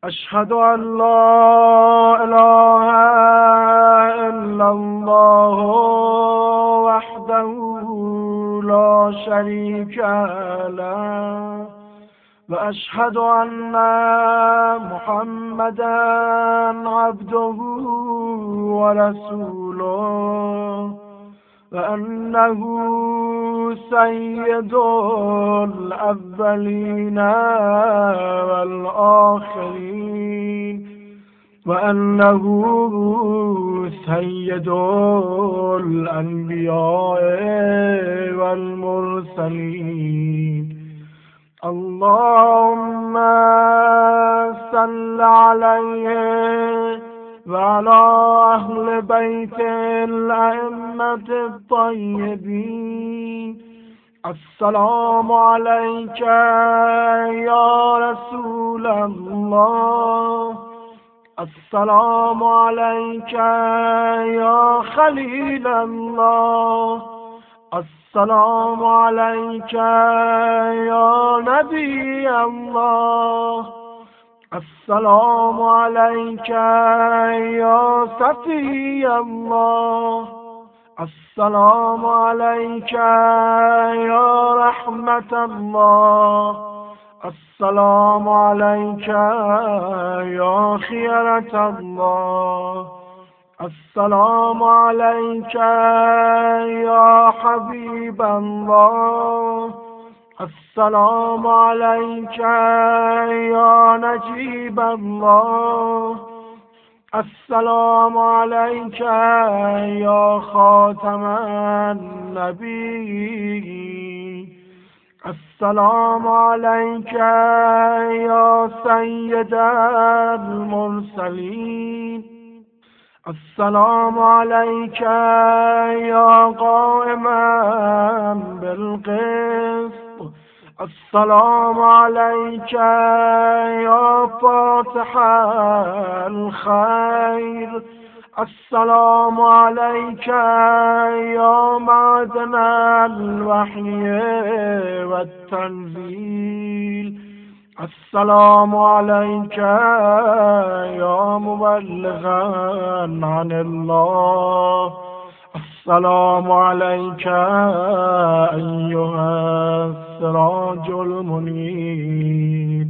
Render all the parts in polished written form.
أشهد أن لا إله إلا الله وحده لا شريك له وأشهد أن محمدا عبده ورسوله وأنه سيد الأولين والآخرين وأنه سيد الأنبياء والمرسلين. اللهم صل عليه وعلى أهل بيت الأئمة الطيبين. السلام عليك يا رسول الله، السلام عليك يا خليل الله، السلام عليك يا نبي الله، السلام عليك يا صفي الله، السلام عليك يا رحمة الله، السلام عليك يا خيرة الله، السلام عليك يا حبيب الله، السلام عليك يا نجيب الله، السلام عليك يا خاتم النبيين، السلام عليك يا سيد المرسلين، السلام عليك يا قائما بالقسط، السلام عليك يا فاتح الخير، السلام عليك يا معدن الوحي والتنزيل، السلام عليك يا مبلغا عن الله، السلام عليك أيها السراج المنير،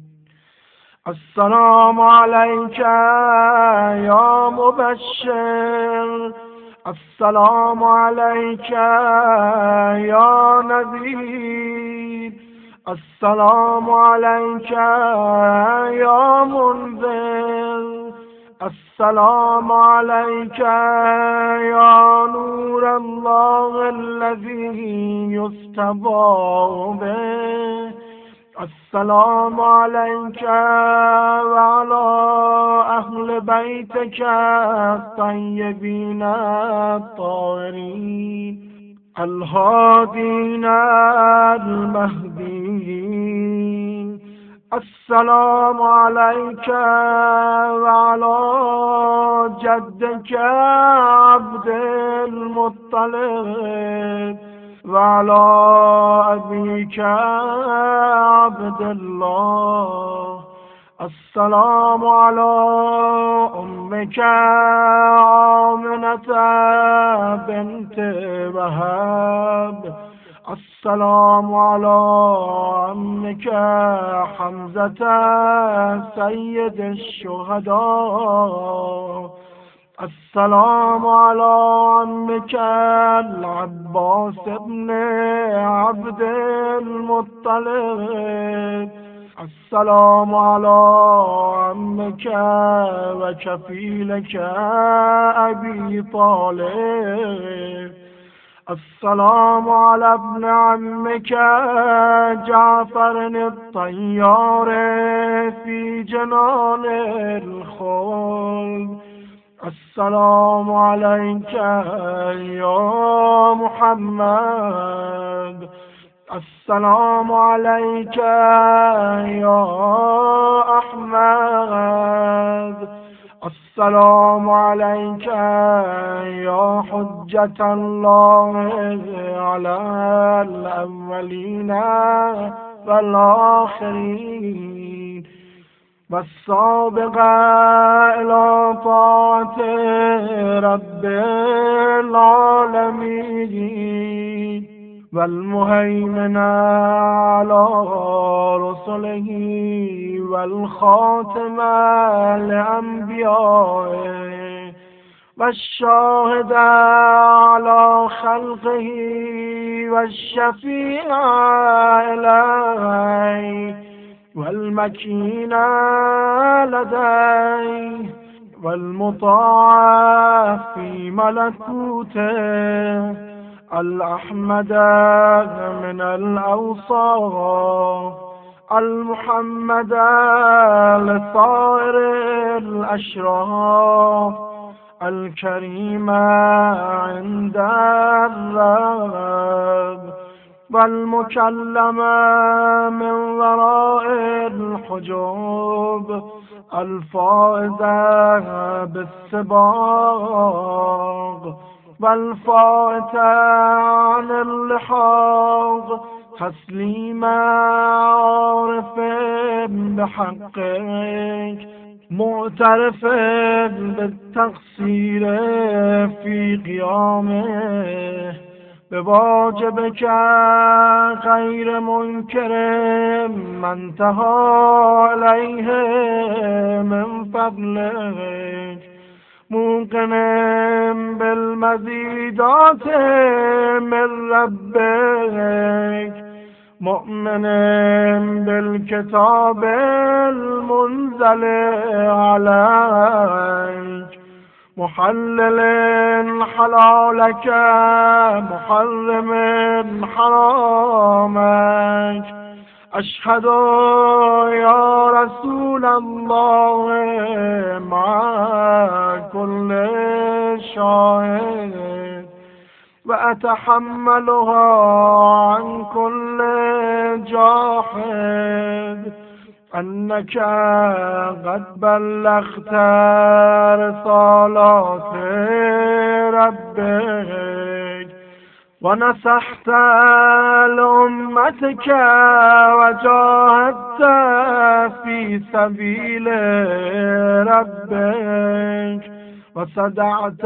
السلام عليك يا مبشر، السلام عليك يا نذير، السلام عليك يا منذر، السلام عليك يا نور الله الذي يستضاء به، السلام عليك وعلى أهل بيتك الطيبين الطاهرين الهادين المهديين. السلام عليك وعلى جدك عبد المطلب وعلى أبيك عبد الله. السلام على أمك آمنة بنت وهب، السلام على عمك حمزة سيد الشهداء، السلام على عمك العباس بن عبد المطلب، السلام على عمك وكفيلك أبي طالب، السلام على ابن عمك جعفر الطيار في جنان الخلد، السلام عليك يا محمد، السلام عليك يا أحمد، السلام عليك يا حجة الله على الأولين والآخرين. والسابق إلى طاعة رب العالمين والمهيمن على رسله والخاتم لأنبيائه والشاهد على خلقه والشفيع إليه والمكين لديه والمطاع في ملكوته الأحمد من الأوصاف المحمد لصائر الأشراف الكريم عند الرب والمكلم من وراء الحجوب الفائز بالسباق والفائت عن اللحاظ تسليم عارف بحقك معترف بالتقصير في قيامه بواجبك غير منكر ما انتهى إليه من فضلك موقن بالمزيدات من ربك مؤمن بالكتاب المنزل عليك محلل حلالك محرم حرامك أشهد يا رسول الله مع كل شاهد وأتحملها عن كل جاحد أنك قد بلغت رسالات ربك ونصحت لأمتك وجاهدت في سبيل ربك وصدعت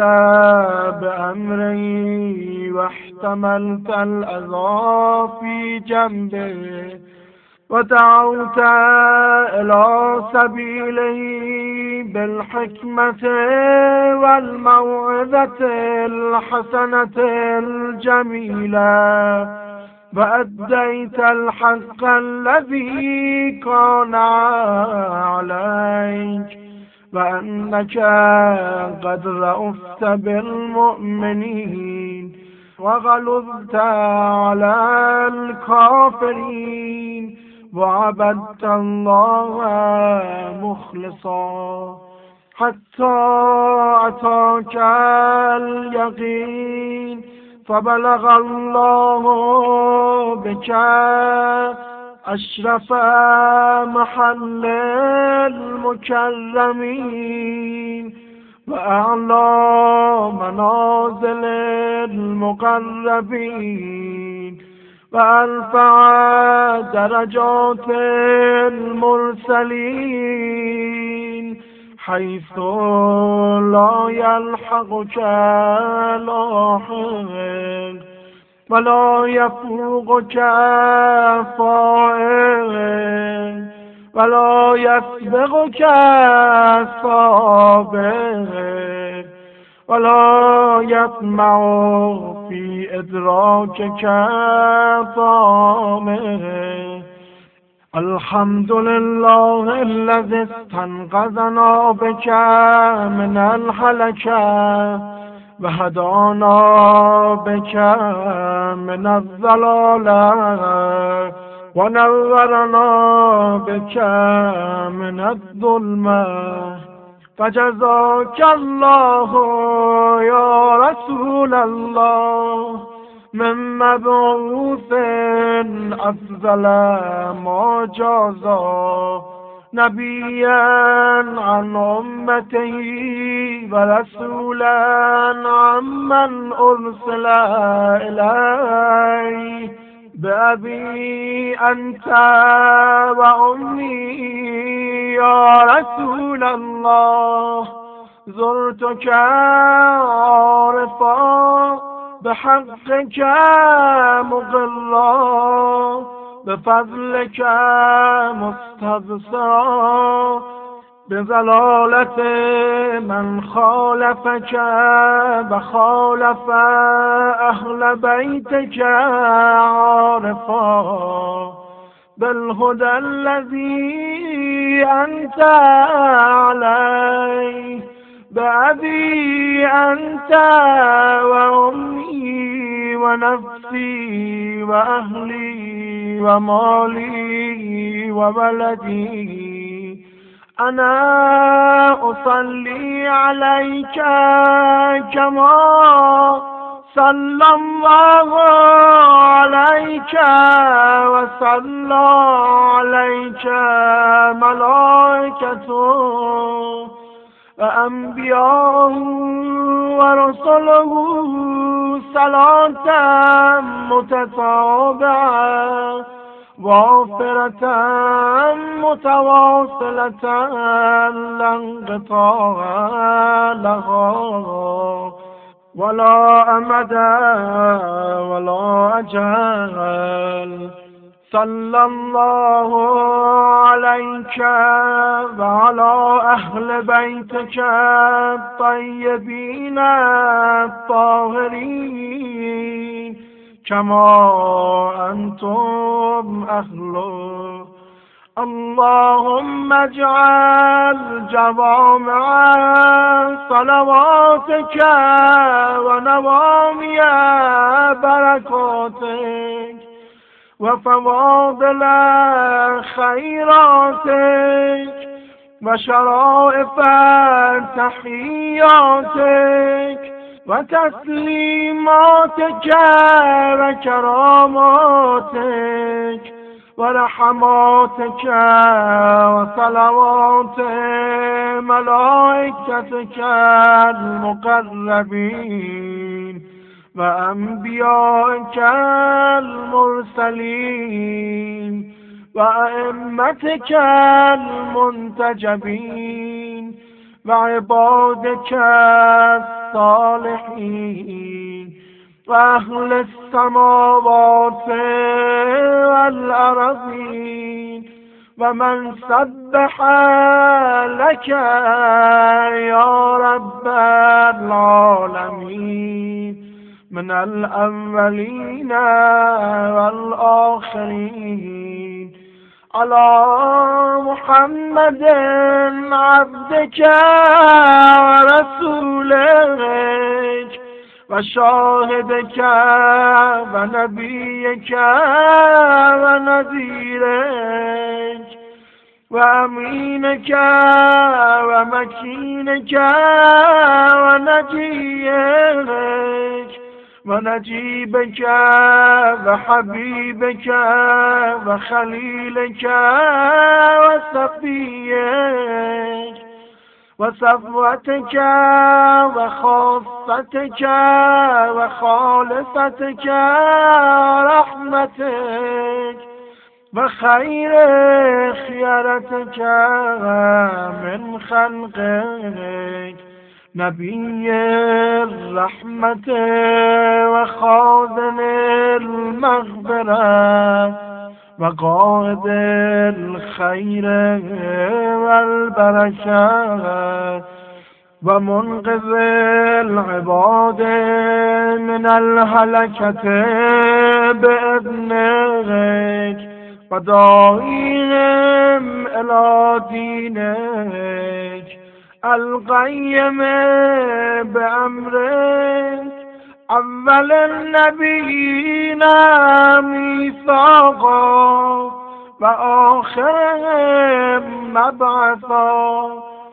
بأمري واحتملت الأذى في جنبك ودعوت إلى سبيله بالحكمة والموعظة الحسنة الجميلة وأديت الحق الذي كان عليك وأنك قد رأفت بالمؤمنين وغلظت على الكافرين وعبدت الله مخلصا حتى أتاك اليقين فبلغ الله بك أشرف محل المكرمين وأعلى منازل المقربين وأرفع درجات المرسلين حيث لا يلحقك لاحق ولا يفوقك فائق ولا يسبقك سابق ولا يطمع في إدراكك طامع الحمد لله الذي استنقذنا بك من الهلكة وهدانا بك من الضلالة ونورنا بك من الظلمة فجزاك الله يا رسول الله من مبعوث أفضل ما جازا نبيا عن أمته ورسولا عمن أرسل إليه بأبي أنت وأمي يا رسول الله زرتك عارفا بحقك مقرا بفضلك مستبصرا بضلالة من خالفك وخالف أهل بيتك عارفا بالهدى الذي أنت عليه بأبي أنت وأمي ونفسي وأهلي ومالي وولدي أنا أصلي عليك كما صلى الله عليك وصلى عليك ملائكته وأنبياء ورسله صلاة متتابعة وافرة متواصلة لا انقطاع لها ولا أمد ولا أجل صلى الله عليك وعلى أهل بيتك الطيبين الطاهرين كما أنتم أهله اللهم اجعل جوامع صلواتك ونوامي بركاتك وفواضل خيراتك وشرائف تحياتك وتسليماتك وكراماتك ورحماتك وصلوات ملائكتك المقربين وأنبيائك المرسلين وأئمتك المنتجبين وعبادك الصالحين وأهل السماوات والأرضين ومن سبح لك يا رب العالمين من الأولين والآخرين على محمد عبدك ورسولك وشاهدك ونبيك ونذيرك وأمينك ومكينك ونجيك ونجيبك وحبيبك وخليلك وصفيك وصفوتك وخاصتك وخالصتك رحمتك وخير خيرتك من خلقك نبي الرحمة وخازن المغفرة وقائد الخير والبركة ومنقذ العباد من الهلكة بإذنك وداعيهم إلى دينك القيم بأمرك أول النبيين ميثاقا وآخرهم مبعثا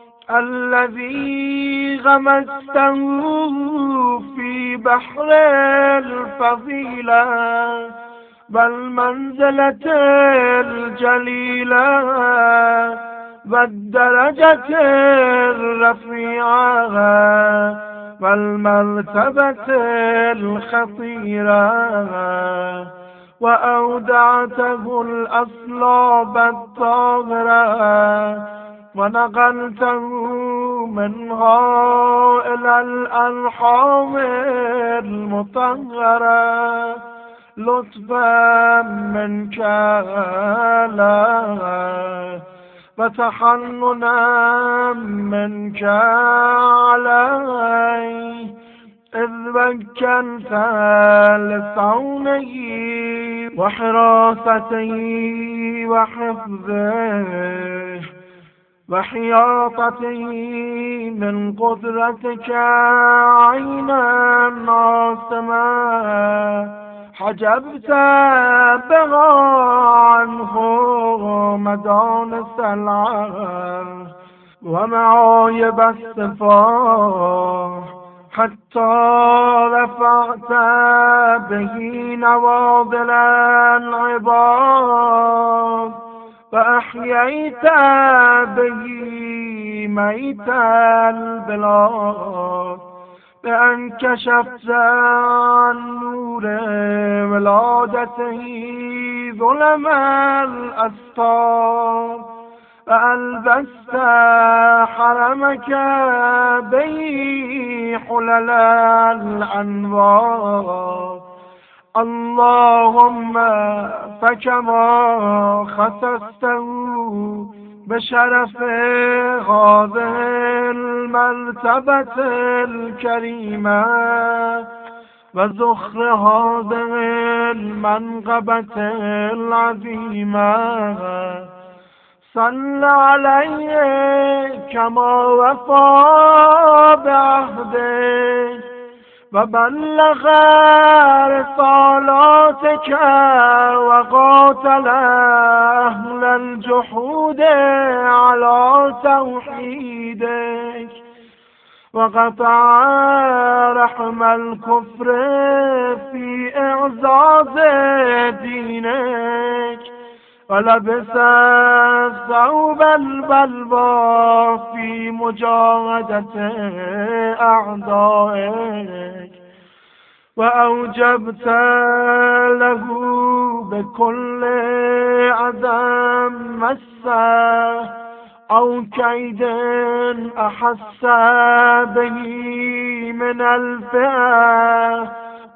الذي غمسته في بحر الفضيلة والمنزلة الجليلة والدرجة الرفيعة والمرتبة الخطيرة وأودعته الأصلاب الطاهرة ونقلته منها إلى الأرحام المطهرة لطفا منك له وتحننا منك عليه إذ مكنت لصونه وحراسته وحفظه وحياطته من قدرتك عينا عاصمة حجبت بها عنه مدانس العار ومعايب الصفات حتى رفعت به نواضل العباد فأحييت به ميت البلاد بأن كشفت عن نور ولادته ظلم الأستار فألبست حرمك به حلل الأنوار اللهم فكما خصصته بشرف هذه المرتبة الكريمة وزخر هذه المنقبة العظيمة صل عليه كما وفى بعهده وبلغ رسالاتك وقاتل أهل الجحود على توحيدك وقطع رحم الكفر في إعزاز دينك ولبس ثوب البلوى في مجاهدة أعدائك وأوجبت له بكل عدم مسه أو كيد أحس به من الفئة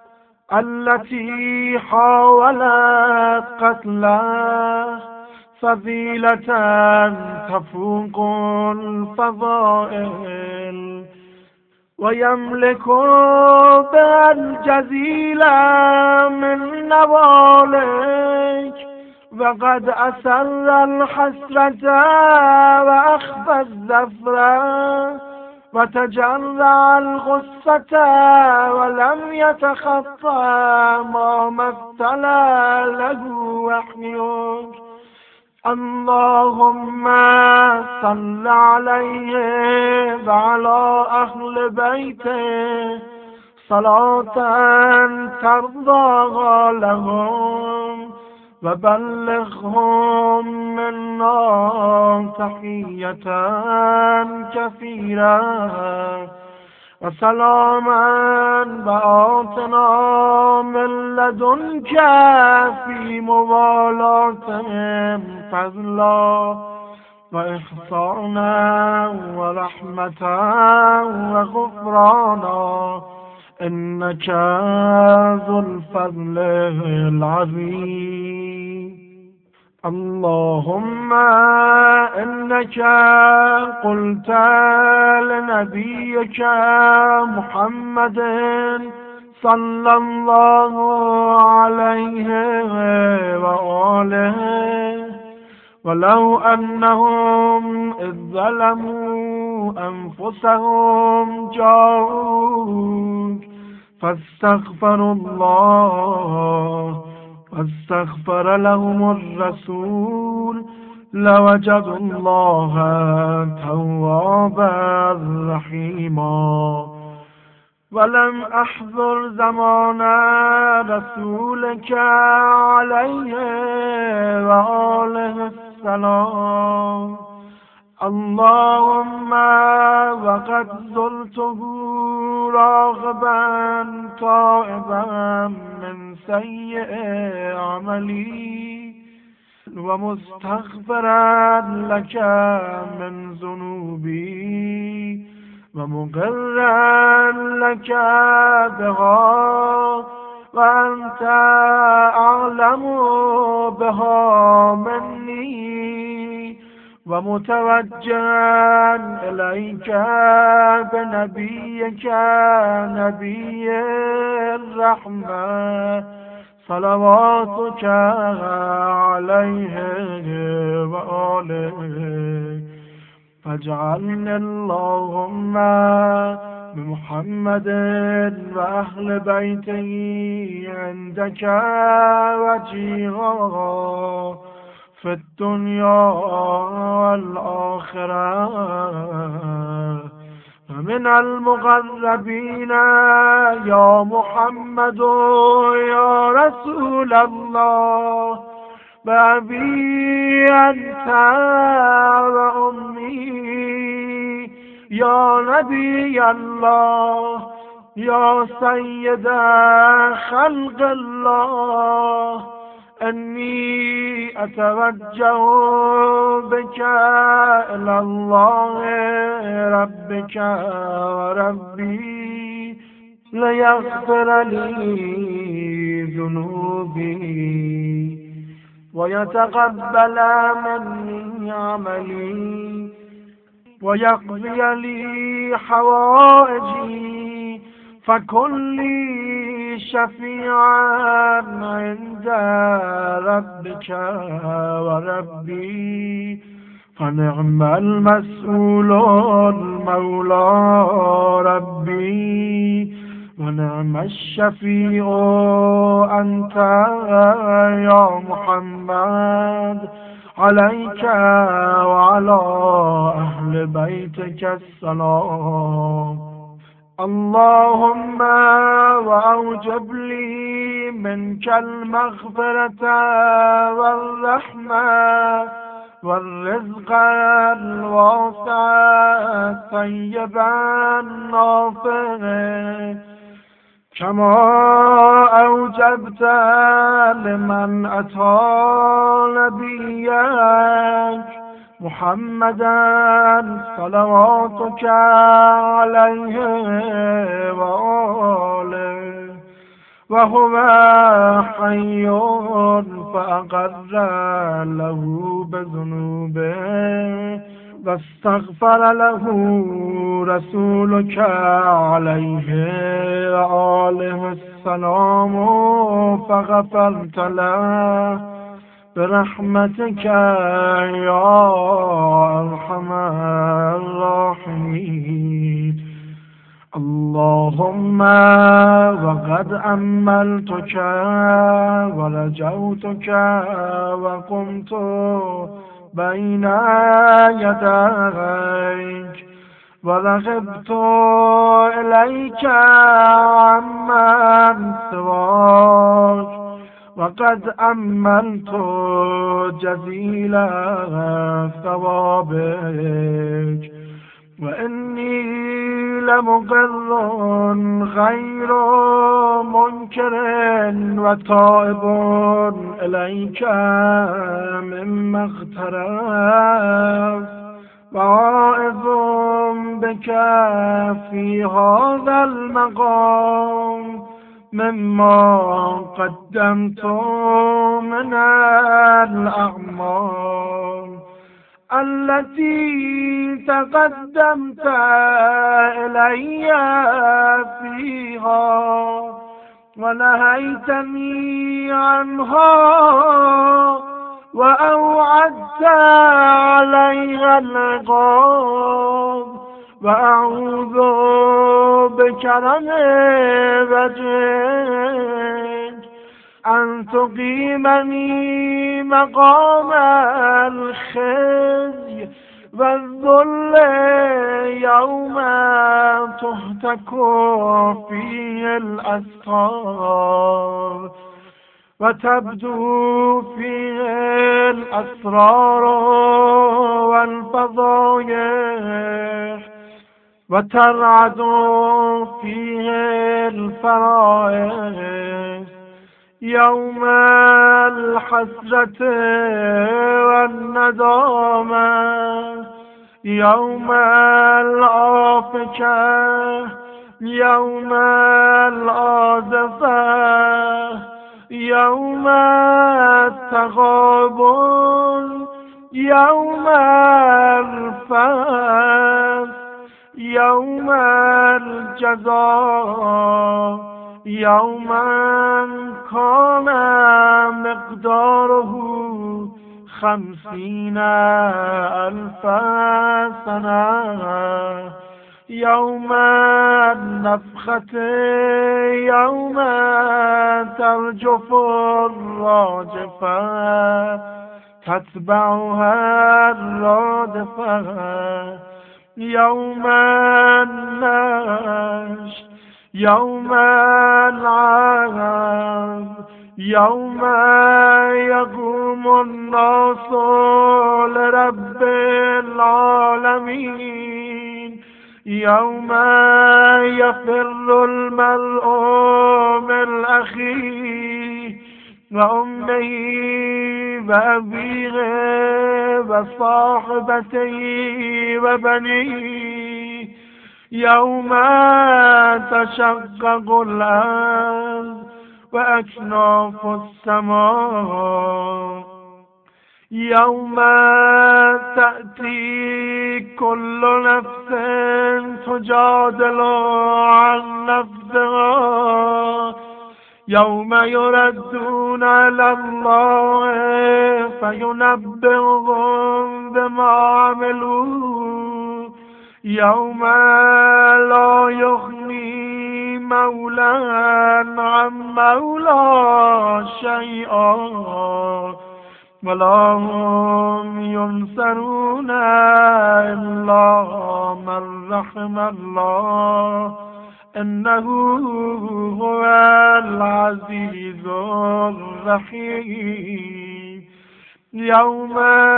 التي حاولت قتله فضيلة تفوق الفضائل ويملك بالجزيل من نوالك وقد أسر الحسرة وأخفى الزفرة وتجرع الغصة ولم يتخطى ما مثل له وحيك اللهم صل عليه وعلى أهل بيته صلاة ترضاها لهم وبلغهم منا تحية كثيرة وسلاما بآتنا من لدنك في موالاتهم فضلا وإحسانا ورحمة وغفرانا إنك ذو الفضل العظيم اللهم إنك قلت لنبيك محمد صلى الله عليه وآله ولو أنهم إذ ظلموا أنفسهم جاءوك فاستغفروا الله واستغفر لهم الرسول لوجدوا الله توابا رحيما ولم أحضر زمان رسولك عليه وآله السلام اللهم وقد زرته راغبا طائبا من سيء عملي ومستغفرا لك من ذنوبي ومقرا لك بها وأنت أعلم بها مني ومتوجها إليك بنبيك نبي الرحمة صلواتك عليه وآله فاجعلني اللهم بمحمد وأهل بيته عندك وجيها في الدنيا والآخرة ومن المقربين يا محمد يا رسول الله بأبي أنت وأمي يا نبي الله يا سيد خلق الله إني أتوجه بك إلى الله ربك وربي ليغفر لي ذنوبي ويتقبل مني عملي ويقضي لي حوائجي فكن لي شفيعا عند ربك وربي فنعم المسؤول المولى ربي ونعم الشفيع أنت يا محمد عليك وعلى أهل بيتك السلام اللهم وأوجب لي منك المغفرة والرحمة والرزق الواسع الطيب النافع كما أوجبت لمن أتى نبيك محمدا صلواتك عليه وآله وهو حي فأقر له بذنوبه واستغفر له رسولك عليه وآله السلام فغفرت له برحمتك يا أرحم الراحمين اللهم وقد أملتك ورجوتك وقمت بين يديك ورغبت إليك عمن سواك وقد أملت جزيل ثوابك وإني لمقر غير منكر وتائب إليك مما اغترفت وعائذ بك في هذا المقام مما قدمت من الأعمال التي تقدمت إلي فيها ونهيتني عنها وأوعدت عليها العقاب وأعوذ بكرم وجهك أن تقيمني مقام الخزي والذل يوم تهتك فيه الأسرار وتبدو فيه الأسرار والفضايح وترعد فيه الفرائض يوم الحسرة والندامة، يوم الآفكة، يوم الآزفة، يوم التغابن، يوم الفصل، يوم الجزاء، يوما كان مقداره 50,000 سنة، يوم النفخة، يوم ترجف الراجفة تتبعها الرادفة، يوم النشر، يوم العرض، يوم يقوم الناس لرب العالمين، يوم يفر المرء من أخيه وأمه وأبيه وصاحبته وبنيه، يوم تشقق الأرض وأكناف السماء، يوم تأتي كل نفس تجادل عن نفسها، يوم يردون إلى الله فينبئهم بما عملوا، يوم لا يغني مولى عن مولى شيئا ولا هم ينصرون إلا من رحم الله إنه هو العزيز الرحيم، يوم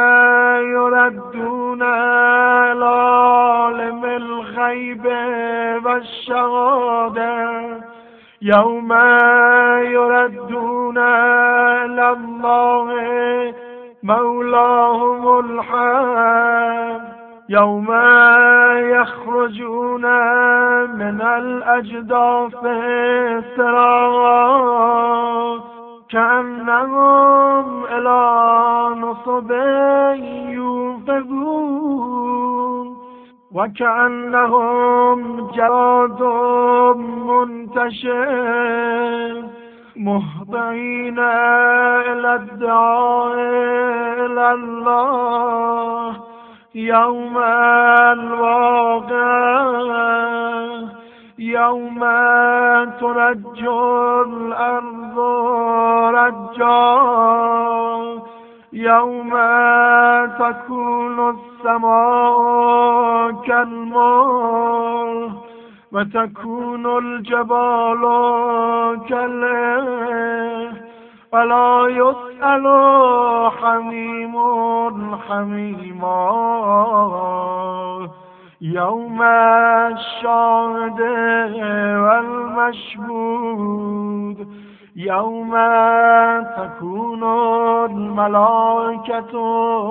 يردون إلى عالم الغيب والشهادة، يوم يردون إلى الله مولاهم الحق، يوم يخرجون من الأجداث سراعا كأنهم إلى نصب يوفضون وكأنهم جراد منتشر مهطعين إلى الدعاء إلى الله، يوم الواقعة، يوم ترج الأرض رجا، يوم تكون السماء كالمهل وتكون الجبال كالعهن ولا يسأل حميم حميما، يوم الشاهد والمشهود، يوم تكون الملائكة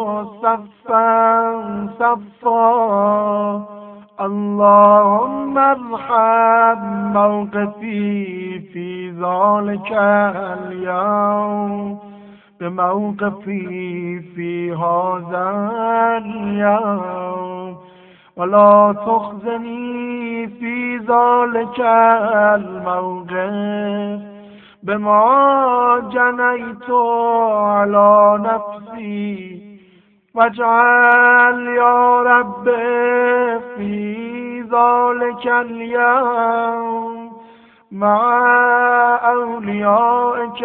صفا صفا، اللهم ارحم موقفي في ذلك اليوم بموقفي في هذا اليوم، ولا تخزني في ذلك الموقف بما جنيت على نفسي، واجعل يا رب في ذلك اليوم مع أوليائك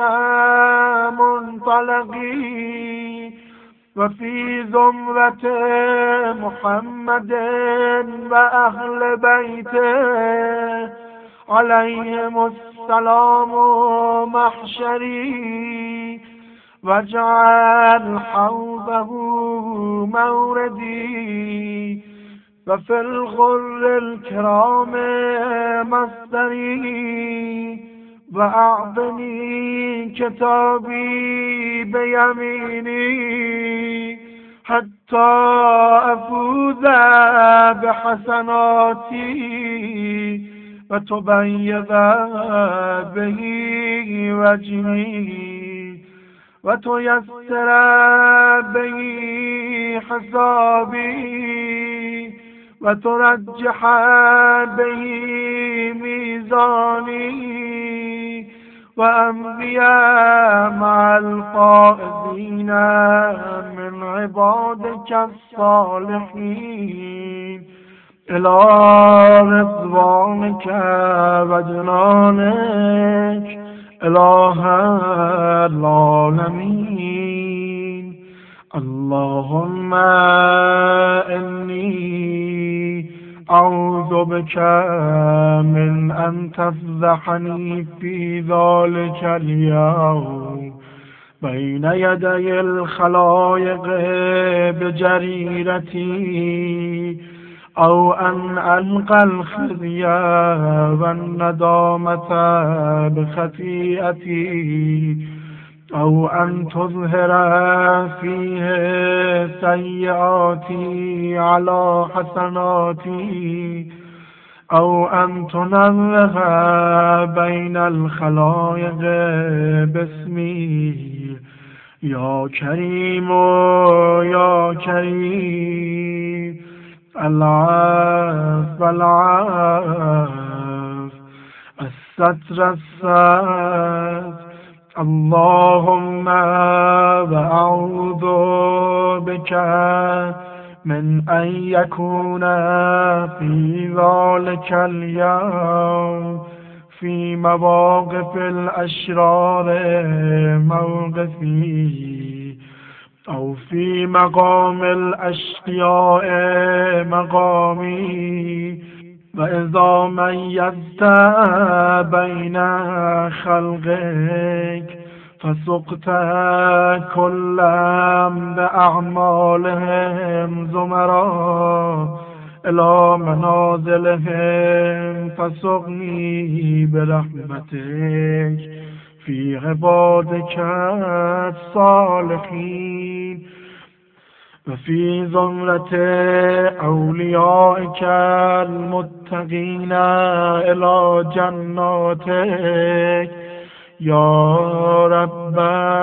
منطلقين وفي زمرة محمد وأهل بيته عليهم السلام محشري، واجعل حوضه موردي وفي الغر الكرام مصدري، وأعطني كتابي بيميني حتى أفوز بحسناتي وتبيض به وجهي وتيسر به حسابي وترجح به ميزاني وأمضي مع الفائزين من عبادك الصالحين إلى رضوانك وجنانك إله العالمين. اللهم إني أعوذ بك من أن تفضحني في ذلك اليوم بين يدي الخلائق بجريرتي أو أن ألقى الخزي والندامة بخطيئتي أو أن تظهر فيه سيئاتي على حسناتي أو أن تنوه بين الخلائق باسمي يا كريم يا كريم العفو العفو الستر الستر. اللهم وأعوذ بك من أن يكون في ذلك اليوم في مواقف الأشرار موقفي أو في مقام الأشقياء مقامي. وإذا ميزت بين خلقك فسقت كلهم بأعمالهم زمرا إلى منازلهم فسقني برحمتك في عبادك الصالحين وفي زمرة أوليائك المتقين إلى جناتك يا رب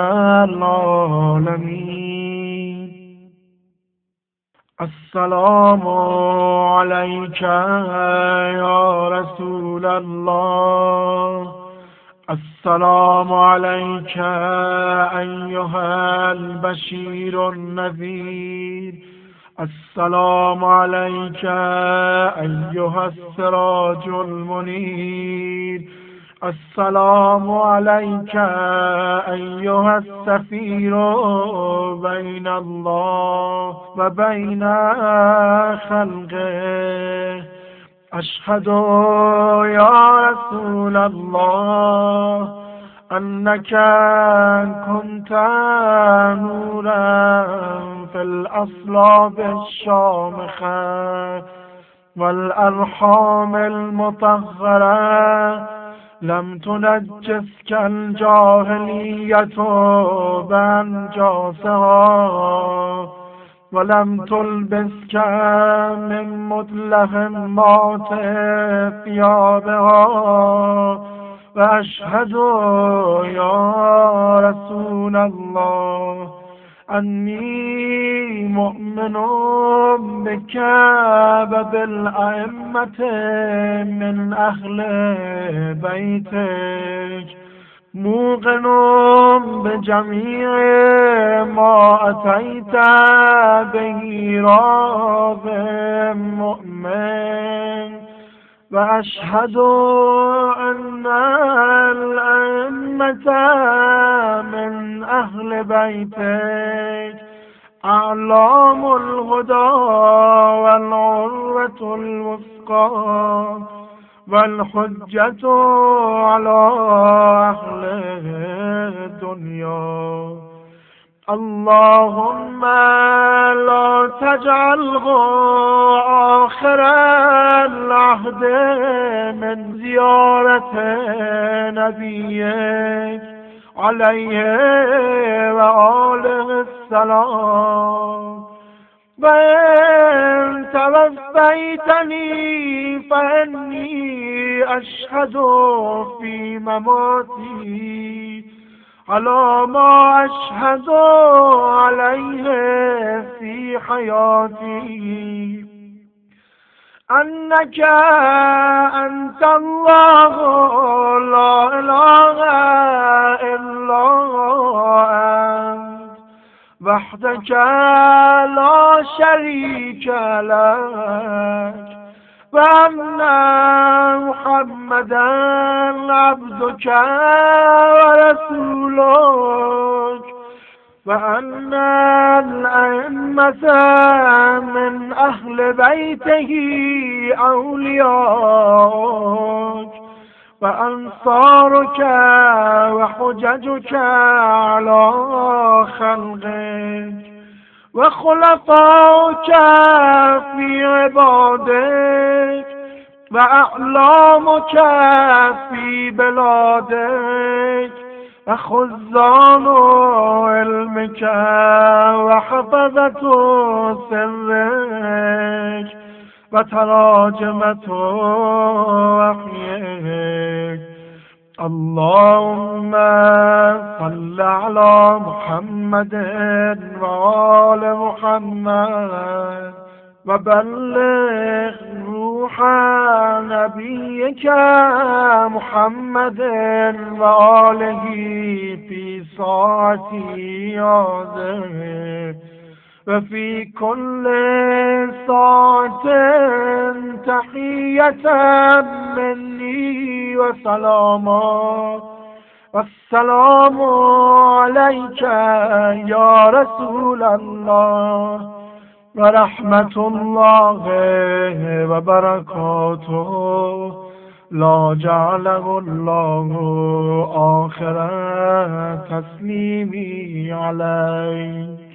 العالمين. السلام عليك يا رسول الله. السلام عليك أيها البشير النذير. السلام عليك أيها السراج المنير. السلام عليك أيها السفير بين الله وبين خلقه. أشهد يا رسول الله أنك كنت نورا في الأصلاب الشامخة والأرحام المطهرة. لم تنجسك الجاهلية بأنجاسها ولم تلبسك من متلهمات ثيابها. وأشهد يا رسول الله أني مؤمن بك وبالأئمة من أهل بيتك موقن بجميع ما أتيت به راض مؤمن. وأشهد أن الأئمة من أهل بيتك أعلام الهدى والعروة الوثقى والحجة على أهل الدنيا. اللهم لا تجعله آخر العهد من زيارة نبيك عليه وآله السلام. وإن توفيتني فإني أشهد في مماتي على ما أشهد عليه في حياتي أنك أنت الله لا إله إلا أنت وحدك لا شريك لك وأن محمدا عبدك ورسولك وأن الأئمة من أهل بيته أولياءك وأنصارك وحججك على خلقك وخلفاؤك في عبادك وأعلامك في بلادك وخزان علمك وحفظة سرك وتراجمة وحيك. اللهم صل على محمد وآل محمد وبلغ روح نبيك محمد وآله في ساعتي هذه وفي كل ساعة تحية مني وسلاما. والسلام عليك يا رسول الله ورحمة الله وبركاته لا جعله الله آخر تسليمي عليه.